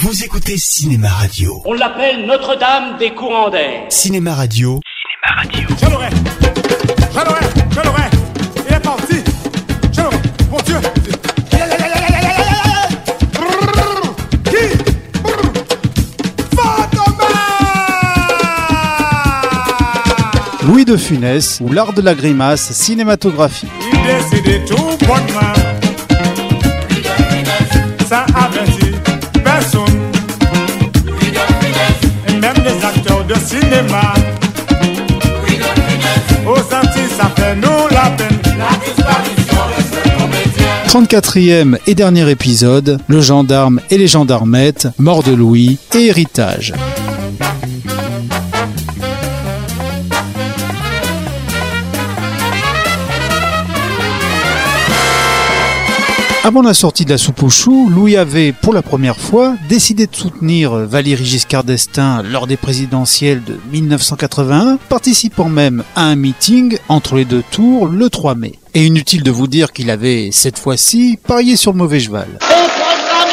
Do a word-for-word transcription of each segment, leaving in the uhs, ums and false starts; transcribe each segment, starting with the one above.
Vous écoutez Cinéma Radio. On l'appelle Notre-Dame des courants d'air. Cinéma Radio. Cinéma Radio. Je l'aurai. Je l'aurai. Je l'aurai. Il est parti. Je l'aurai. Mon Dieu. Qui? Louis de Funès ou l'art de la grimace cinématographique. Il décide tout bonnement. Louis de Funès. Ça avertit personne. Louis de Funès. Et même les acteurs de cinéma. Louis de Funès. Aux Antilles, ça fait nous la peine. La disparition de ce comédien. trente-quatrième et dernier épisode, le gendarme et les gendarmettes, mort de Louis et héritage. Avant la sortie de La Soupe aux choux, Louis avait, pour la première fois, décidé de soutenir Valéry Giscard d'Estaing lors des présidentielles de mille neuf cent quatre-vingt-un, participant même à un meeting entre les deux tours le trois mai. Et inutile de vous dire qu'il avait, cette fois-ci, parié sur le mauvais cheval. On programme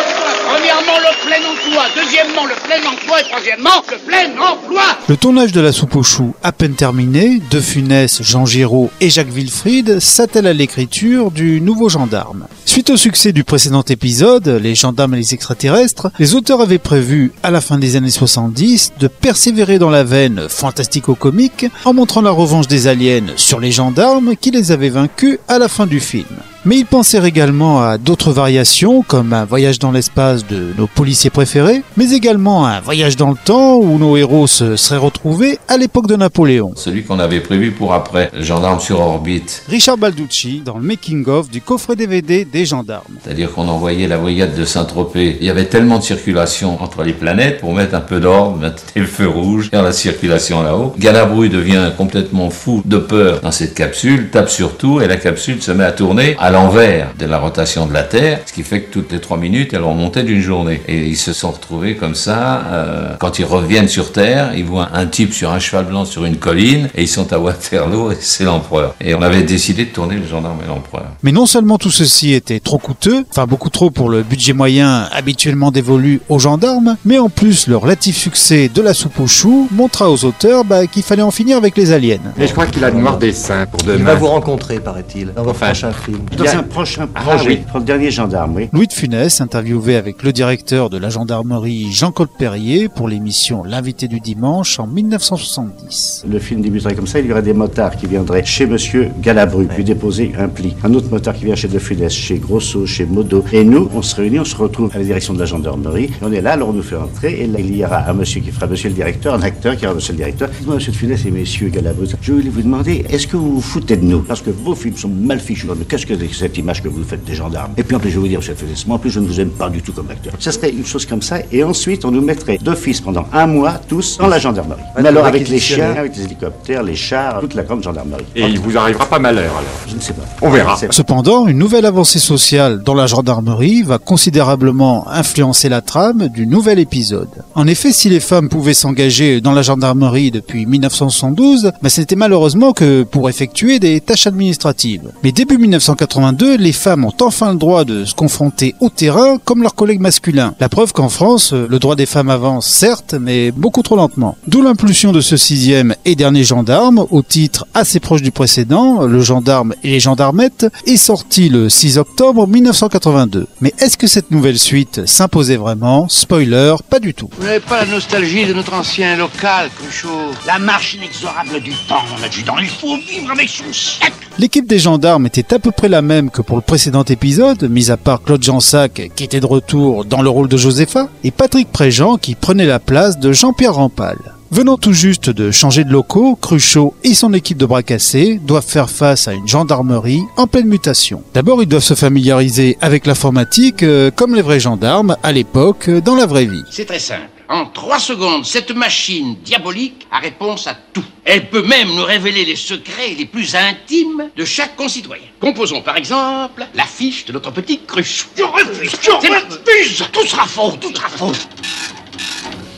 en premièrement le plein emploi, deuxièmement le plein emploi et troisièmement le plein emploi. Le tournage de La Soupe aux choux à peine terminé, De Funès, Jean Giraud et Jacques Wilfried s'attellent à l'écriture du nouveau gendarme. Suite au succès du précédent épisode, Les gendarmes et les extraterrestres, les auteurs avaient prévu, à la fin des années soixante-dix, de persévérer dans la veine fantastico-comique en montrant la revanche des aliens sur les gendarmes qui les avaient vaincus à la fin du film. Mais ils pensèrent également à d'autres variations, comme un voyage dans l'espace de nos policiers préférés, mais également un voyage dans le temps où nos héros se seraient retrouvés à l'époque de Napoléon. Celui qu'on avait prévu pour après, le gendarme sur orbite. Richard Balducci, dans le making-of du coffret D V D des gendarmes. C'est-à-dire qu'on envoyait la brigade de Saint-Tropez. Il y avait tellement de circulation entre les planètes pour mettre un peu d'ordre, mettre le feu rouge, faire la circulation là-haut. Galabru devient complètement fou de peur dans cette capsule, tape sur tout et la capsule se met à tourner à l'envers de la rotation de la Terre, ce qui fait que toutes les trois minutes, elle remontait d'une journée. Et ils se sont retrouvés comme ça. Euh, quand ils reviennent sur Terre, ils voient un type sur un cheval blanc sur une colline et ils sont à Waterloo et c'est l'empereur. Et on avait décidé de tourner le gendarme et l'empereur. Mais non seulement tout ceci était trop coûteux, enfin beaucoup trop pour le budget moyen habituellement dévolu aux gendarmes, mais en plus le relatif succès de La Soupe aux choux montra aux auteurs bah, qu'il fallait en finir avec les aliens. Mais je crois qu'il a de noirs dessins pour demain. Il va vous rencontrer, paraît-il, dans votre Enfin, prochain film. Dans un prochain Ah, projet, oui. pour le dernier gendarme, oui. Louis de Funès, interviewé avec le directeur de la gendarmerie Jean-Claude Perrier pour l'émission L'invité du dimanche en mille neuf cent soixante-dix. Le film débuterait comme ça, il y aurait des motards qui viendraient chez Monsieur Galabru, lui déposer un pli. Un autre motard qui vient chez De Funès, chez Grosso, chez Modo. Et nous, on se réunit, on se retrouve à la direction de la gendarmerie. Et on est là, alors on nous fait entrer. Et là, il y aura un monsieur qui fera Monsieur le directeur, un acteur qui fera Monsieur le directeur. Dites-moi, Monsieur De Funès et Messieurs Galabru, je voulais vous demander, est-ce que vous vous foutez de nous? Parce que vos films sont mal fichus. Mais qu'est-ce que c'est cette image que vous faites des gendarmes? Et puis en plus, je vais vous dire, Monsieur de Funès, moi en plus, je ne vous aime pas du tout comme acteur. Ça serait une chose comme ça. Et ensuite, on nous mettrait d'office pendant un mois, tous, dans la gendarmerie. Ouais, Mais alors, pour avec les réquisitionner. chiens, avec les hélicoptères, les chars, toute la grande gendarmerie. Et il vous arrivera pas malheur alors. Je ne sais pas. On verra. C'est- Cependant, une nouvelle avancée sociale dans la gendarmerie va considérablement influencer la trame du nouvel épisode. En effet, si les femmes pouvaient s'engager dans la gendarmerie depuis mille neuf cent soixante-douze, bah, c'était malheureusement que pour effectuer des tâches administratives. Mais début mille neuf cent quatre-vingt-deux, les femmes ont enfin le droit de se confronter au terrain comme leurs collègues masculins. La preuve qu'en France, le droit des femmes avance, certes, mais beaucoup trop lentement. D'où l'impulsion de ce sixième et dernier gendarme, au titre assez proche du précédent, Le gendarme et les gendarmettes, est sorti le six octobre mille neuf cent quatre-vingt-deux. Mais est-ce que cette nouvelle suite s'imposait vraiment? Spoiler, pas du tout. Vous n'avez pas la nostalgie de notre ancien local, Cruchot? La marche inexorable du temps, mon adjudant. Il faut vivre avec son siècle. L'équipe des gendarmes était à peu près la même que pour le précédent épisode, mis à part Claude Jansac qui était de retour dans le rôle de Josépha, et Patrick Préjean qui prenait la place de Jean-Pierre Rampal. Venant tout juste de changer de locaux, Cruchot et son équipe de bras cassés doivent faire face à une gendarmerie en pleine mutation. D'abord, ils doivent se familiariser avec l'informatique, euh, comme les vrais gendarmes à l'époque, euh, dans la vraie vie. C'est très simple. En trois secondes, cette machine diabolique a réponse à tout. Elle peut même nous révéler les secrets les plus intimes de chaque concitoyen. Composons par exemple la fiche de notre petit Cruchot. Je refuse, je refuse. Tout sera faux, tout sera faux.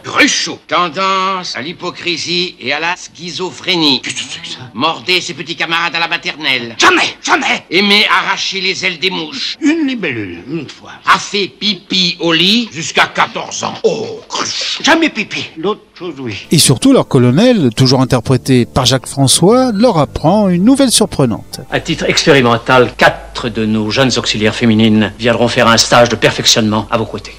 Cruchot. Tendance à l'hypocrisie et à la schizophrénie. Qu'est-ce que c'est que ça? Mordait ses petits camarades à la maternelle. Jamais, jamais. Aimait arracher les ailes des mouches. Une libellule, une fois. A fait pipi au lit jusqu'à quatorze ans. Oh, Cruchot. Jamais pipi. L'autre chose, oui. Et surtout, leur colonel, toujours interprété par Jacques François, leur apprend une nouvelle surprenante. À titre expérimental, quatre de nos jeunes auxiliaires féminines viendront faire un stage de perfectionnement à vos côtés.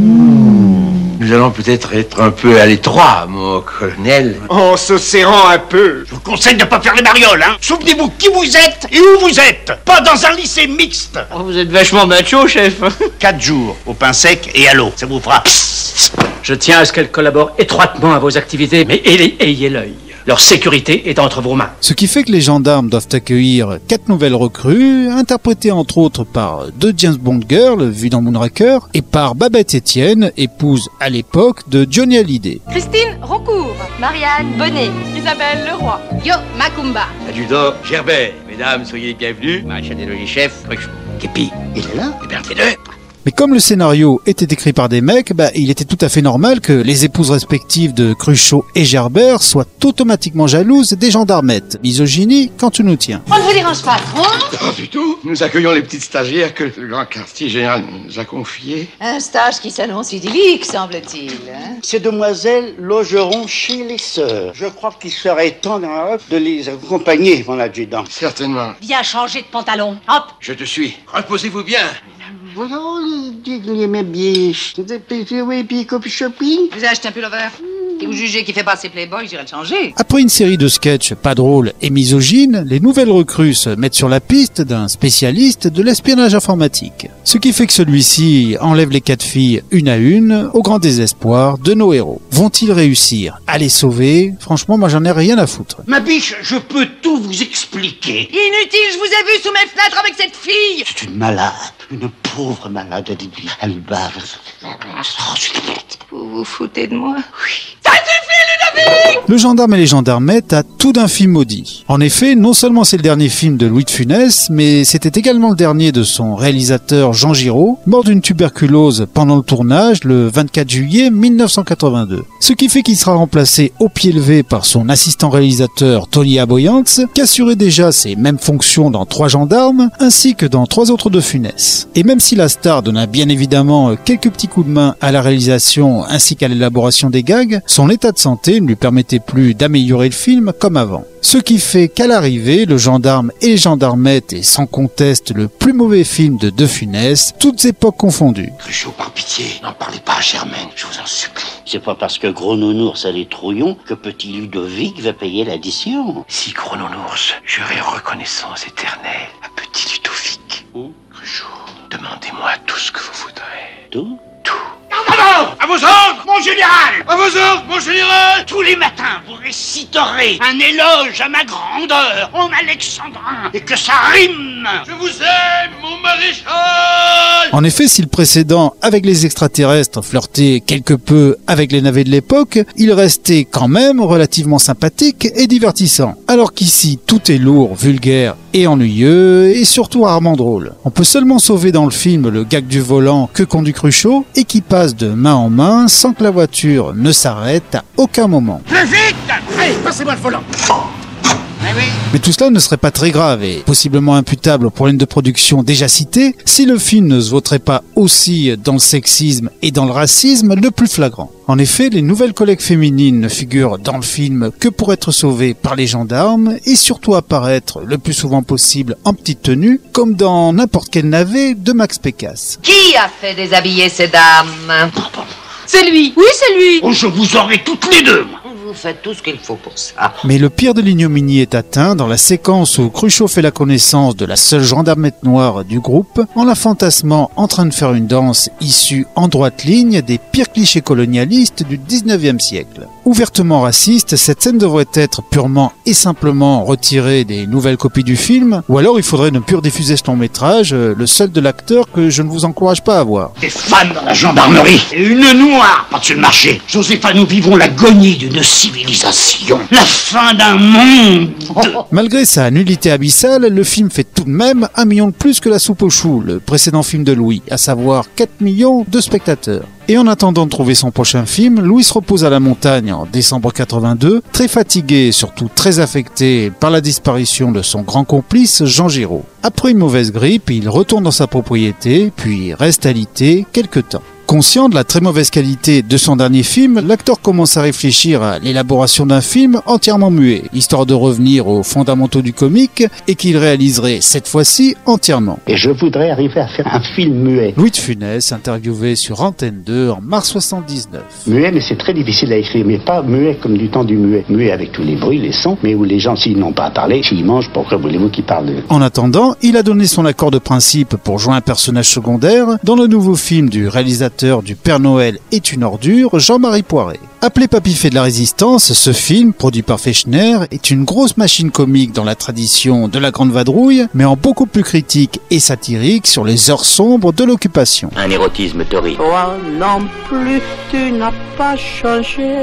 Nous allons peut-être être un peu à l'étroit, mon colonel. En se serrant un peu. Je vous conseille de ne pas faire les marioles, hein. Souvenez-vous qui vous êtes et où vous êtes. Pas dans un lycée mixte. Oh, vous êtes vachement macho, chef. Quatre jours au pain sec et à l'eau. Ça vous fera... Je tiens à ce qu'elles collaborent étroitement à vos activités, mais ayez, ayez l'œil. Leur sécurité est entre vos mains. Ce qui fait que les gendarmes doivent accueillir quatre nouvelles recrues, interprétées entre autres par deux James Bond girls, vues dans Moonraker, et par Babette Etienne, épouse à l'époque de Johnny Hallyday. Christine Roncourt, Marianne Bonnet, Isabelle Leroy, Yo Macumba. Adjudant Gerbert, mesdames, soyez les bienvenus. Maréchal des logis chef, Cruchot. Képi, Il est là. et Berthéneux. Mais comme le scénario était écrit par des mecs, bah, il était tout à fait normal que les épouses respectives de Cruchot et Gerbert soient automatiquement jalouses des gendarmettes. Misogynie quand tu nous tiens. On ne vous dérange pas trop? Pas du tout. Nous accueillons les petites stagiaires que le grand quartier général nous a confiées. Un stage qui s'annonce idyllique, semble-t-il. Hein? Ces demoiselles logeront chez les sœurs. Je crois qu'il serait temps de les accompagner, mon adjudant. Certainement. Bien changer de pantalon. Hop. Je te suis. Reposez-vous bien. Voilà, il aimait bien. Oui, puis copy shopping. Vous achetez un pullover et vous jugez qu'il fait pas ses playboys, j'irai le changer. Après une série de sketchs pas drôles et misogynes, les nouvelles recrues se mettent sur la piste d'un spécialiste de l'espionnage informatique. Ce qui fait que celui-ci enlève les quatre filles une à une, au grand désespoir de nos héros. Vont-ils réussir à les sauver? Franchement, moi j'en ai rien à foutre. Ma biche, je peux tout vous expliquer. Inutile, je vous ai vu sous mes fenêtres avec cette fille. C'est une malade, une pauvre malade. Elle bave. Vous vous foutez de moi? Oui. Ça suffit, Ludovic! Le gendarme et les gendarmettes a tout d'un film maudit. En effet, non seulement c'est le dernier film de Louis de Funès, mais c'était également le dernier de son réalisateur Jean Giraud, mort d'une tuberculose pendant le tournage le vingt-quatre juillet mille neuf cent quatre-vingt-deux. Ce qui fait qu'il sera remplacé au pied levé par son assistant réalisateur Tony Aboyantz, qui assurait déjà ses mêmes fonctions dans Trois gendarmes, ainsi que dans trois autres de Funès. Et même si la star donna bien évidemment quelques petits coups de main à la réalisation ainsi qu'à l'élaboration des gags, son état de santé ne lui permettait plus d'améliorer le film comme avant. Ce qui fait qu'à l'arrivée, Le gendarme et les gendarmettes est sans conteste le plus mauvais film de De Funès, toutes époques confondues. Cruchot, par pitié, n'en parlez pas à Germaine, je vous en supplie. C'est pas parce que Gros Nounours a des trouillons que Petit Ludovic va payer l'addition. Si Gros Nounours, j'aurai reconnaissance éternelle à Petit Ludovic. Ou Cruchot, demandez-moi tout ce que vous voudrez. Tout? Tout. À vos ordres, mon général! À vos ordres, mon général! Tous les matins, vous réciterez un éloge à ma grandeur en alexandrin et que ça rime. Je vous aime, mon maréchal! En effet, si le précédent, avec les extraterrestres, flirtait quelque peu avec les navets de l'époque, il restait quand même relativement sympathique et divertissant. Alors qu'ici, tout est lourd, vulgaire et ennuyeux, et surtout rarement drôle. On peut seulement sauver dans le film le gag du volant que conduit Cruchot, et qui passe de main en main sans que la voiture ne s'arrête à aucun moment. Plus vite! Allez, passez-moi le volant. Mais tout cela ne serait pas très grave et possiblement imputable aux problèmes de production déjà cités si le film ne se vautrait pas aussi dans le sexisme et dans le racisme le plus flagrant. En effet, les nouvelles collègues féminines ne figurent dans le film que pour être sauvées par les gendarmes et surtout apparaître le plus souvent possible en petite tenue, comme dans n'importe quel navet de Max Pécasse. Qui a fait déshabiller ces dames? C'est lui. Oui, c'est lui. Oh, je vous aurai toutes les deux. Vous faites tout ce qu'il faut pour ça. Mais le pire de l'ignominie est atteint dans la séquence où Cruchot fait la connaissance de la seule gendarmette noire du groupe en la fantasmant en train de faire une danse issue en droite ligne des pires clichés colonialistes du dix-neuvième siècle. Ouvertement raciste, cette scène devrait être purement et simplement retirée des nouvelles copies du film, ou alors il faudrait ne plus rediffuser ce long métrage, le seul de l'acteur que je ne vous encourage pas à voir. Des femmes dans la gendarmerie et une noire par-dessus le marché. Josépha, nous vivons l'agonie d'une civilisation, la fin d'un monde. Malgré sa nullité abyssale, le film fait tout de même un million de plus que La Soupe aux choux, le précédent film de Louis, à savoir quatre millions de spectateurs. Et en attendant de trouver son prochain film, Louis se repose à la montagne en décembre quatre-vingt-deux, très fatigué et surtout très affecté par la disparition de son grand complice Jean Giraud. Après une mauvaise grippe, il retourne dans sa propriété, puis reste alité quelque temps. Conscient de la très mauvaise qualité de son dernier film, l'acteur commence à réfléchir à l'élaboration d'un film entièrement muet, histoire de revenir aux fondamentaux du comique et qu'il réaliserait cette fois-ci entièrement. Et je voudrais arriver à faire un film muet. Louis de Funès, interviewé sur Antenne deux en mars soixante-dix-neuf. Muet, mais c'est très difficile à écrire, mais pas muet comme du temps du muet. Muet avec tous les bruits, les sons, mais où les gens, s'ils n'ont pas à parler, s'ils mangent, pourquoi voulez-vous qu'ils parlent de... En attendant, il a donné son accord de principe pour jouer un personnage secondaire dans le nouveau film du réalisateur du Père Noël est une ordure, Jean-Marie Poiret. Appelé Papy fait de la résistance, ce film, produit par Fechner, est une grosse machine comique dans la tradition de la Grande Vadrouille, mais en beaucoup plus critique et satirique sur les heures sombres de l'occupation. Un érotisme torride. Toi non plus, tu n'as pas changé.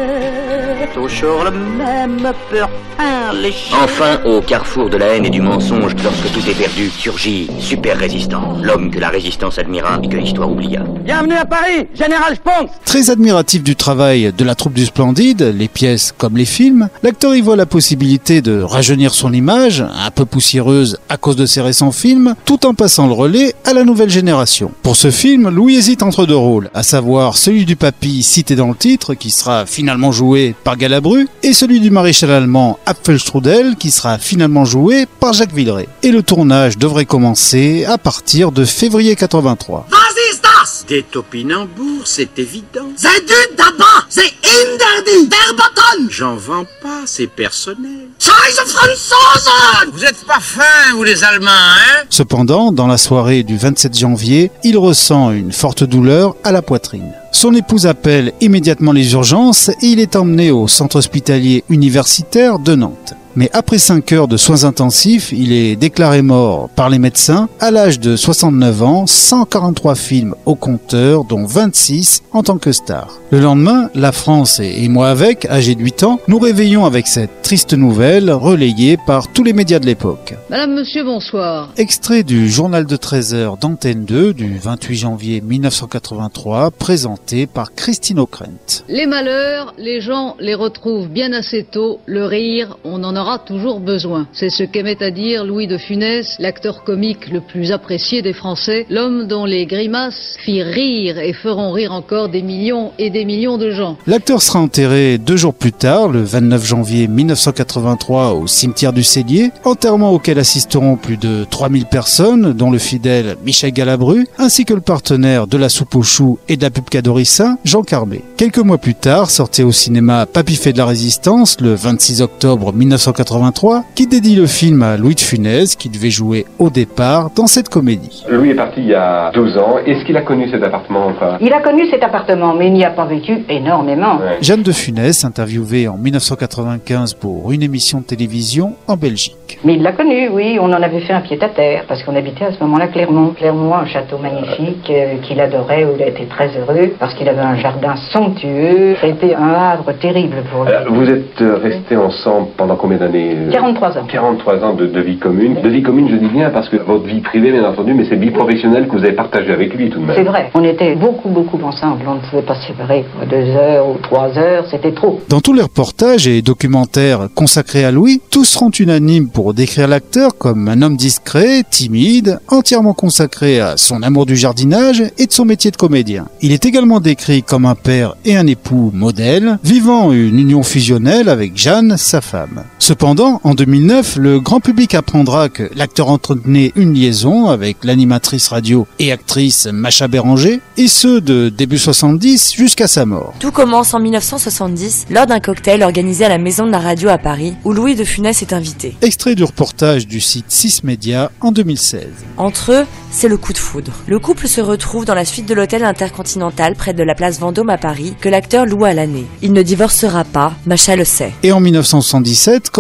Toujours le même peur, un léger. Enfin, au carrefour de la haine et du mensonge, lorsque tout est perdu, surgit Super Résistant, l'homme que la résistance admira et que l'histoire oublia. Bienvenue à Paris, Général Sponks. Très admiratif du travail de la troupe du Splendide, les pièces comme les films, l'acteur y voit la possibilité de rajeunir son image, un peu poussiéreuse à cause de ses récents films, tout en passant le relais à la nouvelle génération. Pour ce film, Louis hésite entre deux rôles, à savoir celui du papy cité dans le titre, qui sera finalement joué par Galabru, et celui du maréchal allemand Apfelstrudel, qui sera finalement joué par Jacques Villeray. Et le tournage devrait commencer à partir de février quatre-vingt-trois. Was ist das? Des topinambours, c'est évident. C'est du tabac, c'est interdit, verboten. J'en vends pas, c'est personnel. Scheiße Franzosen! Vous êtes pas fins, vous les Allemands, hein? Cependant, dans la soirée du vingt-sept janvier, il ressent une forte douleur à la poitrine. Son épouse appelle immédiatement les urgences et il est emmené au centre hospitalier universitaire de Nantes. Mais après cinq heures de soins intensifs, il est déclaré mort par les médecins à l'âge de soixante-neuf ans, cent quarante-trois films au compteur, dont vingt-six en tant que star. Le lendemain, la France et moi avec, âgé de huit ans, nous réveillons avec cette triste nouvelle relayée par tous les médias de l'époque. Madame, monsieur, bonsoir. Extrait du journal de treize heures d'Antenne deux du vingt-huit janvier mille neuf cent quatre-vingt-trois, présenté par Christine O'Krent. Les malheurs, les gens les retrouvent bien assez tôt. Le rire, on en aura toujours besoin. C'est ce qu'aimait à dire Louis de Funès, l'acteur comique le plus apprécié des Français, l'homme dont les grimaces firent rire et feront rire encore des millions et des millions de gens. L'acteur sera enterré deux jours plus tard, le vingt-neuf janvier mille neuf cent quatre-vingt-trois, au cimetière du Cellier, enterrement auquel assisteront plus de trois mille personnes, dont le fidèle Michel Galabru, ainsi que le partenaire de la soupe aux choux et de la pub Cadorissa, Jean Carbet. Quelques mois plus tard, sortait au cinéma Papy fait de la résistance, le vingt-six octobre mille neuf cent quatre-vingt-trois, qui dédie le film à Louis de Funès, qui devait jouer au départ dans cette comédie. Louis est parti il y a douze ans. Est-ce qu'il a connu cet appartement ou pas? Il a connu cet appartement, mais il n'y a pas vécu énormément. Ouais. Jeanne de Funès, interviewée en mille neuf cent quatre-vingt-quinze pour une émission de télévision en Belgique. Mais il l'a connu, oui. On en avait fait un pied-à-terre, parce qu'on habitait à ce moment-là Clermont. Clermont, un château magnifique euh, qu'il adorait, où il a été très heureux, parce qu'il avait un jardin somptueux. Ça a été un havre terrible pour lui. Alors, vous êtes euh, restés ensemble pendant combien d'années? quarante-trois ans. quarante-trois ans de, de vie commune. De vie commune, je dis bien, parce que votre vie privée, bien entendu, mais c'est vie professionnelle que vous avez partagée avec lui tout de même. C'est vrai. On était beaucoup, beaucoup ensemble. On ne pouvait pas se séparer pour deux heures ou trois heures. C'était trop. Dans tous les reportages et documentaires consacrés à Louis, tous seront unanimes pour décrire l'acteur comme un homme discret, timide, entièrement consacré à son amour du jardinage et de son métier de comédien. Il est également décrit comme un père et un époux modèle, vivant une union fusionnelle avec Jeanne, sa femme. Cependant, en deux mille neuf, le grand public apprendra que l'acteur entretenait une liaison avec l'animatrice radio et actrice Macha Béranger, et ce de début soixante-dix jusqu'à sa mort. Tout commence en mille neuf cent soixante-dix, lors d'un cocktail organisé à la Maison de la Radio à Paris, où Louis de Funès est invité. Extrait du reportage du site six Média en deux mille seize. Entre eux, c'est le coup de foudre. Le couple se retrouve dans la suite de l'hôtel Intercontinental près de la place Vendôme à Paris, que l'acteur loue à l'année. Il ne divorcera pas, Macha le sait. Et en mille neuf cent soixante-dix-sept,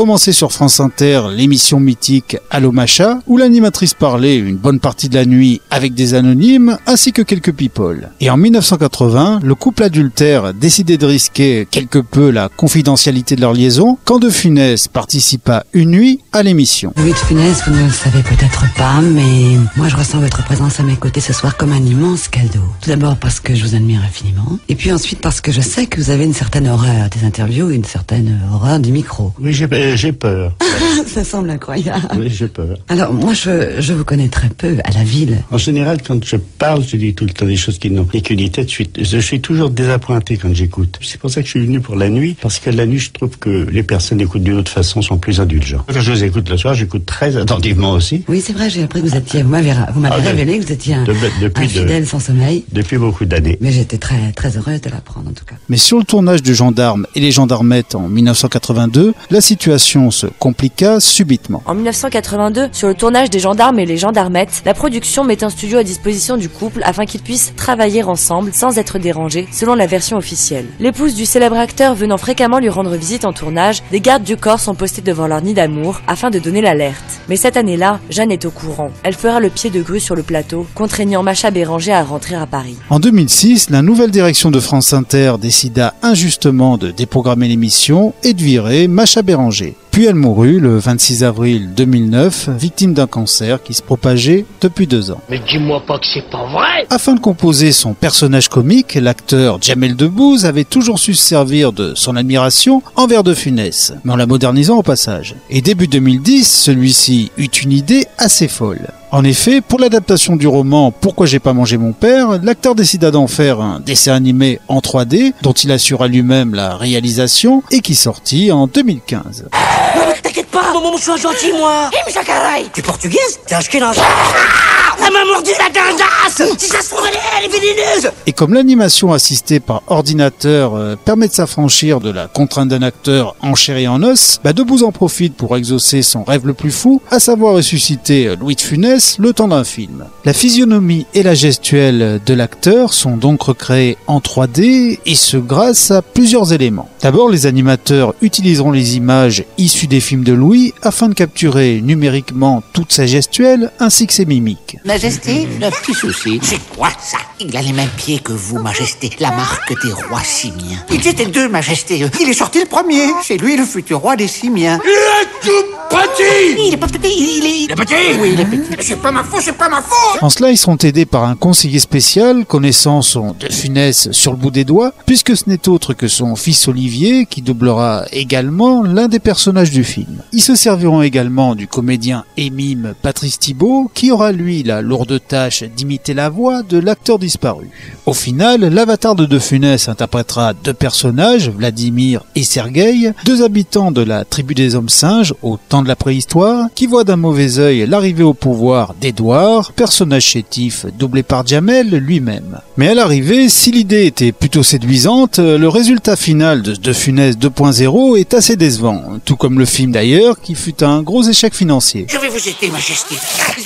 commencer sur France Inter l'émission mythique Allô Macha, où l'animatrice parlait une bonne partie de la nuit avec des anonymes ainsi que quelques people. Et en mille neuf cent quatre-vingts, le couple adultère décidait de risquer quelque peu la confidentialité de leur liaison quand De Funès participa une nuit à l'émission. Louis de Funès, vous ne le savez peut-être pas, mais moi je ressens votre présence à mes côtés ce soir comme un immense cadeau. Tout d'abord parce que je vous admire infiniment, et puis ensuite parce que je sais que vous avez une certaine horreur des interviews et une certaine horreur du micro. Oui, j'ai, j'ai peur. Ça semble incroyable. Oui, j'ai peur. Alors moi je, je vous connais très peu à la ville. En général, quand je parle, je dis tout le temps des choses qui n'ont qu'une tête. Je suis, je suis toujours désappointé quand j'écoute. C'est pour ça que je suis venu pour la nuit, parce que la nuit, je trouve que les personnes écoutent d'une autre façon, sont plus indulgents. Quand je vous écoute le soir, j'écoute très attentivement aussi. Oui, c'est vrai, j'ai appris que vous étiez, vous m'avez, vous m'avez ah, révélé que vous étiez un, de, depuis un fidèle de, sans sommeil. Depuis beaucoup d'années. Mais j'étais très, très heureuse de l'apprendre en tout cas. Mais sur le tournage de Gendarmes et les Gendarmettes en mille neuf cent quatre-vingt-deux, la situation se compliqua subitement. En mille neuf cent quatre-vingt-deux, sur le tournage des Gendarmes et les Gendarmettes, la production met un studio à disposition du couple afin qu'ils puissent travailler ensemble sans être dérangés, selon la version officielle. L'épouse du célèbre acteur venant fréquemment lui rendre visite en tournage, des gardes du corps sont postés devant leur nid d'amour afin de donner l'alerte. Mais cette année-là, Jeanne est au courant. Elle fera le pied de grue sur le plateau, contraignant Macha Béranger à rentrer à Paris. En deux mille six, la nouvelle direction de France Inter décida injustement de déprogrammer l'émission et de virer Macha Béranger. Puis elle mourut le vingt-six avril deux mille neuf, victime d'un cancer qui se propageait depuis deux ans. Mais dis-moi pas que c'est pas vrai! Afin de composer son personnage comique, l'acteur Jamel Debbouze avait toujours su se servir de son admiration envers De Funès, mais en la modernisant au passage. Et début deux mille dix, celui-ci eut une idée assez folle. En effet, pour l'adaptation du roman Pourquoi j'ai pas mangé mon père, l'acteur décida d'en faire un dessin animé en trois D, dont il assura lui-même la réalisation, et qui sortit en deux mille quinze. Non mais t'inquiète pas, moi je suis gentil moi. Eh mais Jacaraï, tu es portugaise? T'es ashkénaze? Elle m'a mordu la dindasse. Si ça se trouve, elle est vénéneuse. Et comme l'animation assistée par ordinateur euh, permet de s'affranchir de la contrainte d'un acteur en chair et en os, bah Debbouze en profite pour exaucer son rêve le plus fou, à savoir ressusciter Louis de Funès le temps d'un film. La physionomie et la gestuelle de l'acteur sont donc recréés en trois D, et ce grâce à plusieurs éléments. D'abord, les animateurs utiliseront les images issues des films de Louis afin de capturer numériquement toute sa gestuelle ainsi que ses mimiques. Majesté, un petit souci. C'est quoi ça? Il a les mêmes pieds que vous, Majesté. La marque des rois simiens. Ils étaient deux, Majesté. Il est sorti le premier. C'est lui le futur roi des simiens. Il est tout petit! Il est pas petit, il est... Il est petit? Oui, il est petit. C'est pas ma faute, c'est pas ma faute! En cela, ils seront aidés par un conseiller spécial connaissant son De Funès sur le bout des doigts, puisque ce n'est autre que son fils Olivier qui doublera également l'un des personnages du film. Ils se serviront également du comédien et mime Patrice Thibault, qui aura lui la lourde tâche d'imiter la voix de l'acteur disparu. Au final, l'avatar de De Funès interprétera deux personnages, Vladimir et Sergueï, deux habitants de la tribu des hommes singes au temps de la préhistoire, qui voient d'un mauvais œil l'arrivée au pouvoir d'Édouard, personnage chétif doublé par Jamel lui-même. Mais à l'arrivée, si l'idée était plutôt séduisante, le résultat final de De Funès deux point zéro est assez décevant, tout comme le film d'ailleurs, qui fut un gros échec financier. Je vais vous aider, Majesté.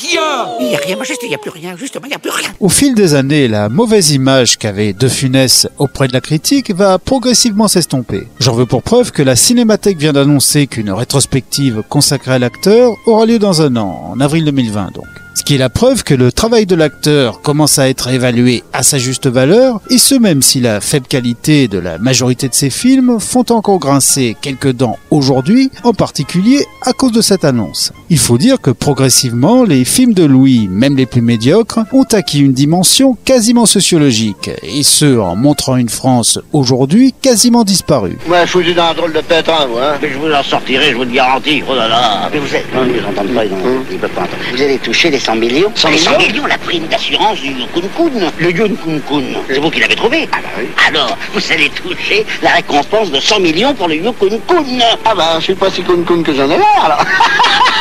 Il n'y a rien, Majesté, il n'y a plus rien, justement, il n'y a plus rien. Au fil des années, la mauvaise image qu'avait De Funès auprès de la critique va progressivement s'estomper. J'en veux pour preuve que la Cinémathèque vient d'annoncer qu'une rétrospective consacrée à l'acteur aura lieu dans un an, en avril deux mille vingt donc. Ce qui est la preuve que le travail de l'acteur commence à être évalué à sa juste valeur, et ce même si la faible qualité de la majorité de ses films font encore grincer quelques dents aujourd'hui, en particulier à cause de cette annonce. Il faut dire que progressivement, les films de Louis, même les plus médiocres, ont acquis une dimension quasiment sociologique, et ce en montrant une France aujourd'hui quasiment disparue. Ouais, je suis dans un drôle de pétrin, moi, hein. Mais je vous en sortirai, je vous le garantis. Oh là là. Mais vous êtes... Non, ils n'entendent pas, ils ne peuvent pas entendre. Vous allez toucher les cent millions? cent millions? cent millions, la prime d'assurance du Yukun-kun. Le Yukun-kun. C'est vous qui l'avez trouvé? Ah bah oui. Alors, vous allez toucher la récompense de cent millions pour le Yukun-kun. Ah bah, je suis pas si kun-kun que j'en ai l'air, alors.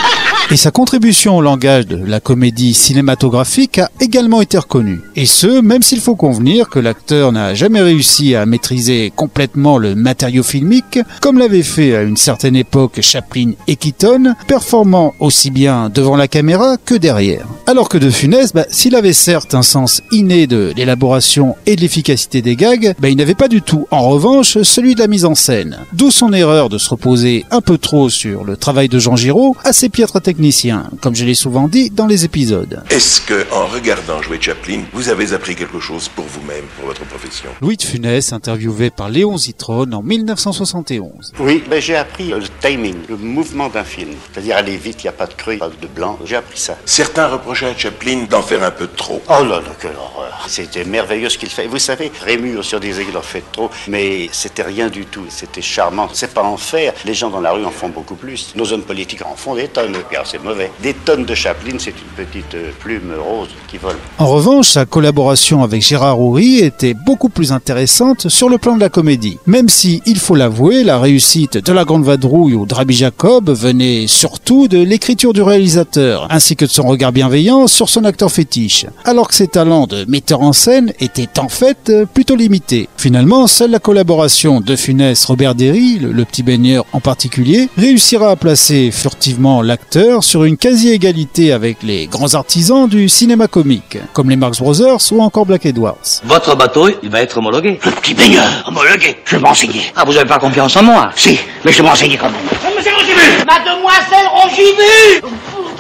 Et sa contribution au langage de la comédie cinématographique a également été reconnue. Et ce, même s'il faut convenir que l'acteur n'a jamais réussi à maîtriser complètement le matériau filmique, comme l'avaient fait à une certaine époque Chaplin et Keaton, performant aussi bien devant la caméra que derrière. Alors que De Funès, bah, s'il avait certes un sens inné de l'élaboration et de l'efficacité des gags, bah, il n'avait pas du tout, en revanche, celui de la mise en scène. D'où son erreur de se reposer un peu trop sur le travail de Jean Giraud, assez piètre technicien, comme je l'ai souvent dit dans les épisodes. Est-ce que, en regardant jouer Chaplin, vous avez appris quelque chose pour vous-même, pour votre profession? Louis de Funès, interviewé par Léon Zitrone en mille neuf cent soixante et onze. Oui, ben j'ai appris le timing, le mouvement d'un film. C'est-à-dire aller vite, il n'y a pas de creux, pas de blanc. J'ai appris ça. Certains reprochaient à Chaplin d'en faire un peu trop. Oh là là, quelle horreur. C'était merveilleux ce qu'il fait. Vous savez, Rémus sur des aigles en fait trop, mais c'était rien du tout. C'était charmant. C'est pas en faire. Les gens dans la rue en font beaucoup plus. Nos hommes politiques en font des tonnes. Car c'est mauvais. Des tonnes de Chaplin, c'est une petite plume rose qui vole. En revanche, sa collaboration avec Gérard Houry était beaucoup plus intéressante sur le plan de la comédie. Même si, il faut l'avouer, la réussite de La Grande Vadrouille ou Rabbi Jacob venait surtout de l'écriture du réalisateur, ainsi que de son regard bienveillant sur son acteur fétiche, alors que ses talents de metteur en scène étaient en fait plutôt limités. Finalement, seule la collaboration de Funès-Robert Derry, le, le petit baigneur en particulier, réussira à placer furtivement l'acteur sur une quasi-égalité avec les grands artisans du cinéma comique, comme les Marx Brothers ou encore Black Edwards. Votre bateau, il va être homologué. Le petit baigneur, homologué. Je vais m'enseigner. Ah, vous avez pas confiance en moi? Si, mais je vais m'enseigner quand même. Mademoiselle Rogibu! Mademoiselle Rogibu!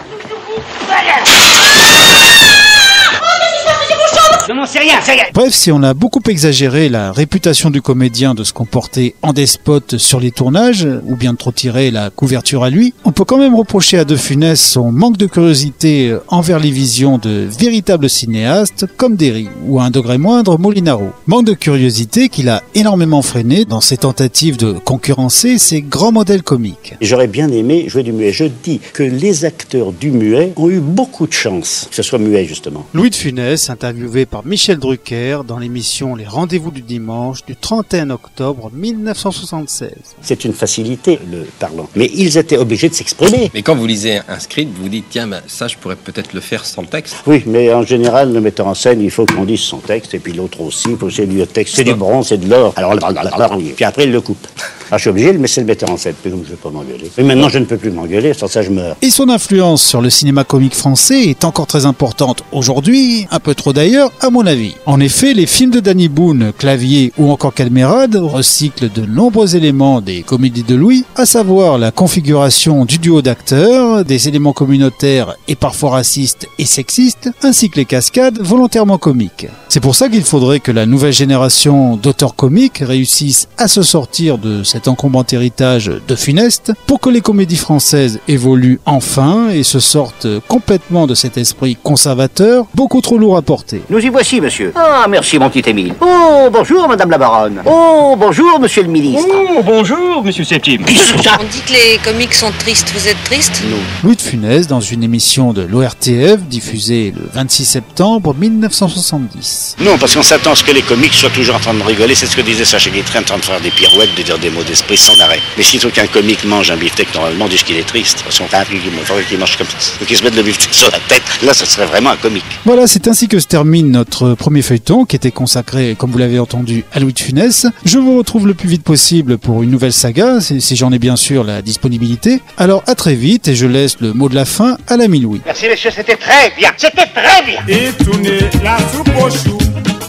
Je n'en sais rien, c'est rien. Bref, si on a beaucoup exagéré la réputation du comédien de se comporter en despote sur les tournages, ou bien de trop tirer la couverture à lui, on peut quand même reprocher à De Funès son manque de curiosité envers les visions de véritables cinéastes comme Derry, ou à un degré moindre Molinaro. Manque de curiosité qu'il a énormément freiné dans ses tentatives de concurrencer ses grands modèles comiques. J'aurais bien aimé jouer du muet. Je dis que les acteurs du muet ont eu beaucoup de chance, que ce soit muet justement. Louis de Funès, interviewé par Michel Drucker dans l'émission Les Rendez-vous du Dimanche du trente et un octobre mille neuf cent soixante-seize. C'est une facilité, le parlant. Mais ils étaient obligés de s'exprimer. Mais quand vous lisez un script, vous dites, tiens, ben, ça, je pourrais peut-être le faire sans le texte. Oui, mais en général, le metteur en scène, il faut qu'on lise son texte, et puis l'autre aussi, il faut que le texte. C'est du bronze, c'est de l'or. Alors, puis après, il le coupe. Alors, je suis obligé de laisser le metteur en scène, puis donc je ne vais pas m'engueuler. Mais maintenant, je ne peux plus m'engueuler, sans ça, je meurs. Et son influence sur le cinéma comique français est encore très importante aujourd'hui, un peu trop d'ailleurs, à mon avis. En effet, les films de Danny Boone, Clavier ou encore Calmerade recyclent de nombreux éléments des comédies de Louis, à savoir la configuration du duo d'acteurs, des éléments communautaires et parfois racistes et sexistes, ainsi que les cascades volontairement comiques. C'est pour ça qu'il faudrait que la nouvelle génération d'auteurs comiques réussisse à se sortir de cet encombrant héritage de funeste pour que les comédies françaises évoluent enfin et se sortent complètement de cet esprit conservateur beaucoup trop lourd à porter. Nous y voici, monsieur. Ah, merci, mon petit Émile. Oh, bonjour, madame la baronne. Oh, bonjour, monsieur le ministre. Oh, bonjour, monsieur Septime. On dit que les comiques sont tristes. Vous êtes triste? Non. Louis de Funès dans une émission de l'O R T F diffusée le vingt-six septembre mille neuf cent soixante-dix. Non, parce qu'on s'attend à ce que les comiques soient toujours en train de rigoler. C'est ce que disait Sacha Guitry, en train de faire des pirouettes, de dire des mots d'esprit sans arrêt. Mais sitôt qu'un comique mange un beefsteak, normalement, on dit qu'il est triste. Parce qu'on fait un truc qui mange comme ça. Donc il se met le beefsteak sur la tête. Là, ça serait vraiment un comique. Voilà, c'est ainsi que se termine notre premier feuilleton qui était consacré, comme vous l'avez entendu, à Louis de Funès. Je vous retrouve le plus vite possible pour une nouvelle saga, si, si j'en ai bien sûr la disponibilité. Alors à très vite et je laisse le mot de la fin à l'ami Louis. Merci messieurs, c'était très bien. C'était très bien. Et tourner la soupe au chou.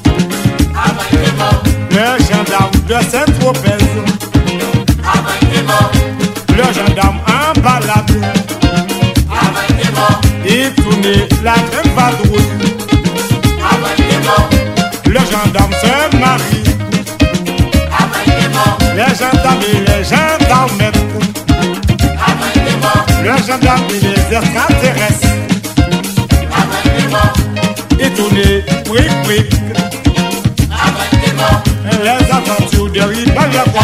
Le gendarme de Saint-Tropez. Le gendarme en balade. Et tourner la même vadrouille. Le gendarme se marie. Les gendarmes et les gendarmettes. Le gendarme et les extraterrestres. Et tourner bric bric. Les aventures de Ribagua.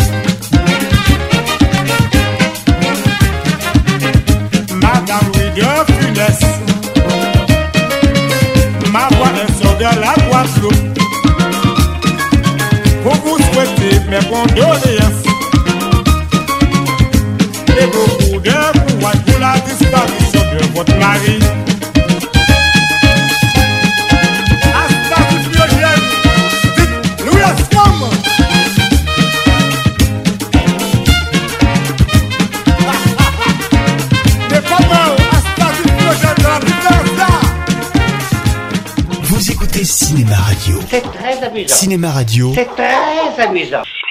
Madame Rideau mes condoléances. Et beaucoup de courage pour la disparition de votre mari. Hasta tu biogène, dites Louis Ascom. Des papas, hasta tu biogène de la différence. Vous écoutez Cinéma Radio. C'est très amusant. Cinéma Radio. C'est très amusant.